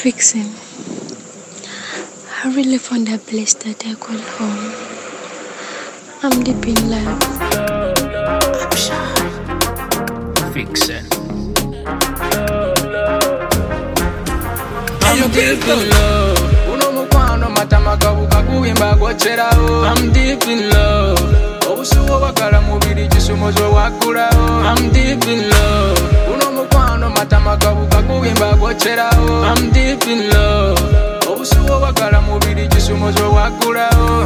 Fixing. I really found a place that I call home. I'm deep in love. I'm sure. Fixing. I'm deep in love. Uno mukwano matamakabuka kuimba gocherao. I'm deep in love. Obusuwo bakala mubiri kisumozo wakulao. I'm deep in love. Uno mukwano matamakabuka kuimba gocherao. I'm deep in love. Obusuwo bakala mubiri kisumozo wakulao.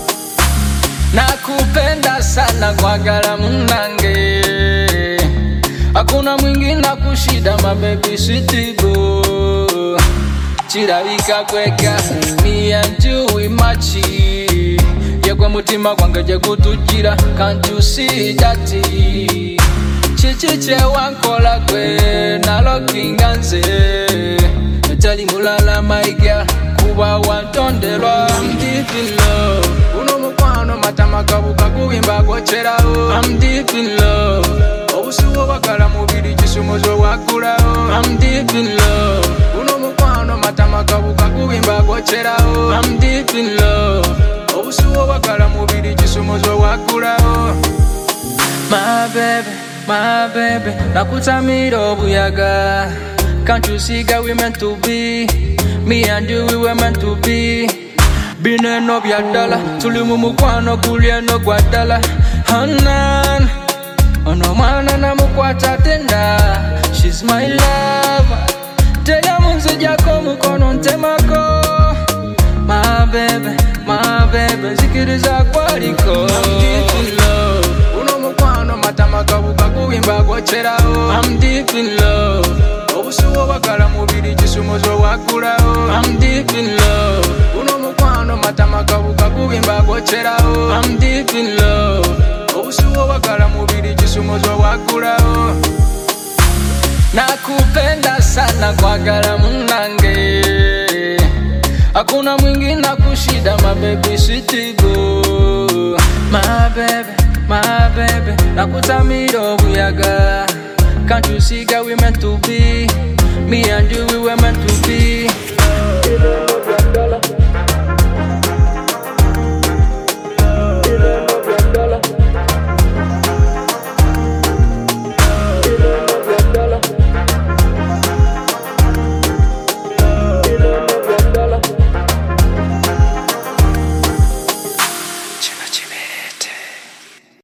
Nakupenda sana kwagala munange. Hakuna mwingine kushida my baby sweet boy. Chirabika kweka me and you we match. Yegwa mutima gwange je kutugira, can't you see that? Chichiche wankola kwe nalokinga nze. Tali mulala my girl kuba wantondelwa. I'm deep in love. Uno mukwano matamakabuka kuimba gocherao. I'm deep in love. Obusuwo bakala mubiri kisumozo wakulao. I'm deep in love. Uno mukwano matamakabuka kuimba gocherao. I'm deep in love. Obusuwo bakala mubiri kisumozo wakulao. My baby, nakutamira obuyaga. Can't you see that we meant to be? Me and you, we were meant to be. Bine no byadala, tuli mu mukwano kulye no gwadala. Hanan, ono mwana na mukwata tenda. She's my love. Tela munzi jako mukono ntemako. My baby, zikiriza kwaliko. I'm deep in love. Uno mukwano matamakabuka kuimba gocherao. I'm deep in love. Obusuwo bakala mubiri kisumozo wakulao. I'm deep in love. Uno mukwano matamakabuka kuimba gocherao. I'm deep in love. Obusuwo bakala mubiri kisumozo wakulao. Nakupenda sana kwagala munange. Hakuna mwingine kushida my baby sweet boy. My baby, nakutamira obuyaga. Can't you see that we meant to be? Me and you, we were meant to be.